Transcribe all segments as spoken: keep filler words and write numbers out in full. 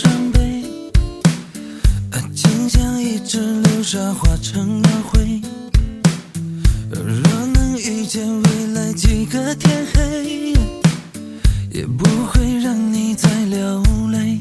伤悲，竟像一直流沙化成了灰。若能遇见未来几个天黑，也不会让你再流泪。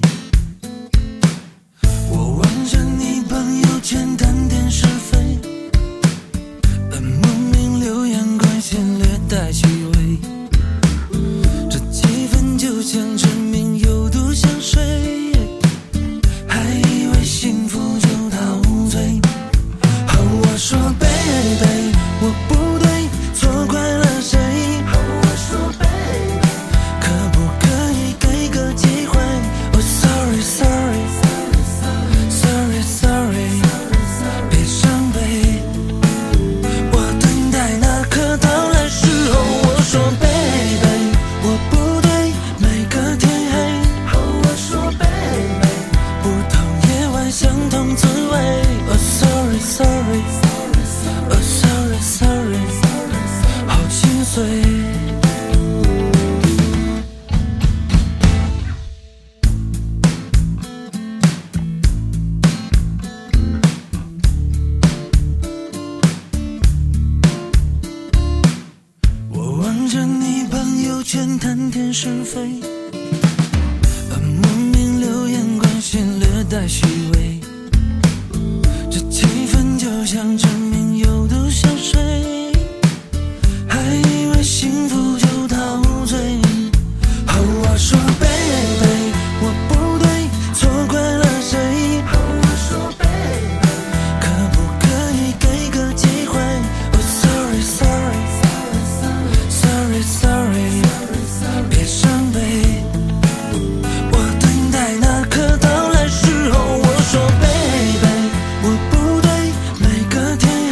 我望着你朋友圈谈点是非，莫名流言怪现略带虚伪，这气氛就像陈明有毒香水，还以为幸福就陶醉。和我说 baby 我不对，错怪了谁？和我说 baby 可不可以给个机会？ Oh sorry sorry sorry sorry 别伤悲，我等待那刻到来时候。我说 baby 我不对，每个天黑。和我说 baby 不同夜晚相同滋味。 Oh sorry sorry Oh sorry sorry 好心碎。我望着你朋友圈谈天是非，莫名流言关心略带虚伪，这气氛就像陈明有毒香水，还以为幸福就陶醉。和我说 baby 我不对，错怪了谁？和我说 baby 可不可以给个机会？ Oh sorry sorry sorry sorry 别伤悲，我等待那刻到来时候。我说 baby 我不对，每个天黑。和我说 baby 不同夜晚相同滋味。 Oh sorry sorry sorry 好心碎。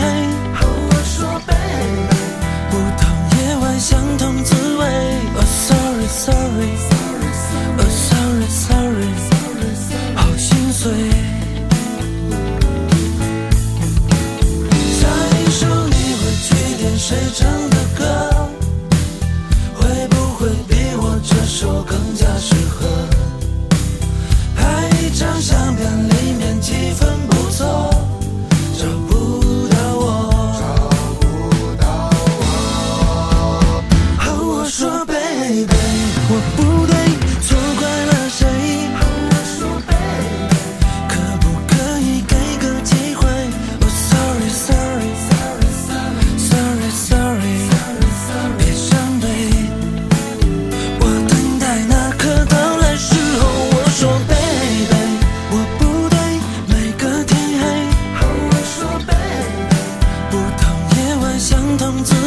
下一首你会去点谁唱的歌？会不会比我这首更加适合？拍一张相片，里面气氛不错，找不到我，找不到我。和我说 baby 我不对，错怪了谁？和我说 baby 可不可以给个机会？ Oh sorry sorry sorry sorry 别伤悲，我等待那刻到来时候。我说 baby 我不对，每个天黑。和我说 baby 不同夜晚相同滋